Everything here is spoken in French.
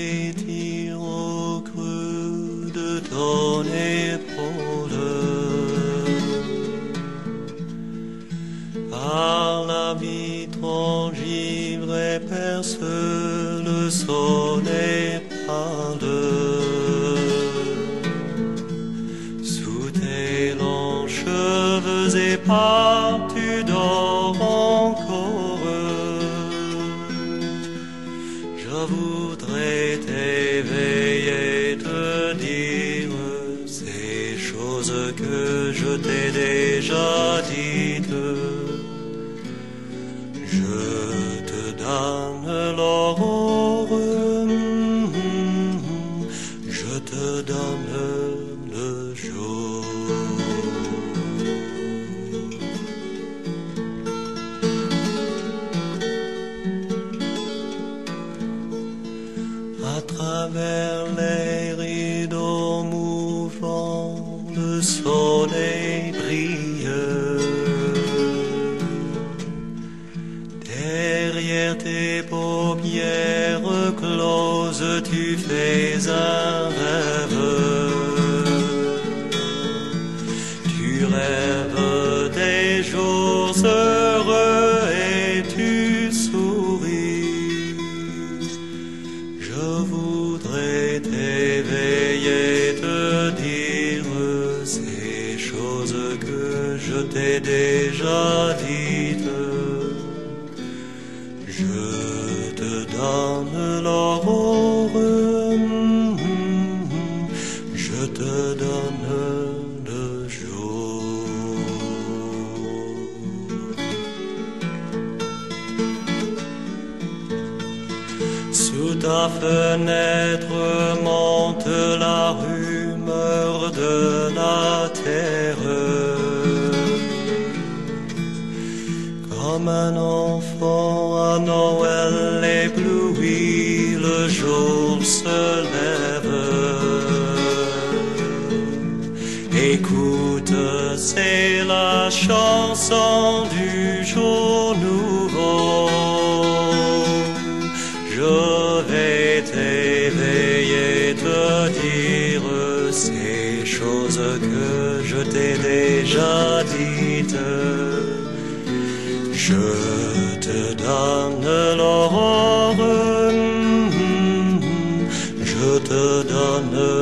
tire au creux de ton épaule. Par la vitre engivrée perce le soleil pâle. Sous tes longs cheveux épars, tu dors encore. Je voudrais t'éveiller, te dire ces choses que je t'ai déjà dites. Je te donne l'aurore, je te donne le jour. À travers les rideaux mouvants, le soleil brille. Derrière tes paupières closes, tu fais un rêve. Tu rêves des jours heureux et tu souris. Je voudrais t'éveiller, te dire ces choses que je t'ai déjà dites. Je te donne l'aurore, je te donne le jour. Sous ta fenêtre monte la rumeur de la terre. Comme un enfant à Noël ébloui, le jour se lève. Écoute, c'est la chanson du jour nouveau. Je vais t'éveiller, te dire ces choses que je t'ai déjà dites. Je te donne l'aurore, je te donne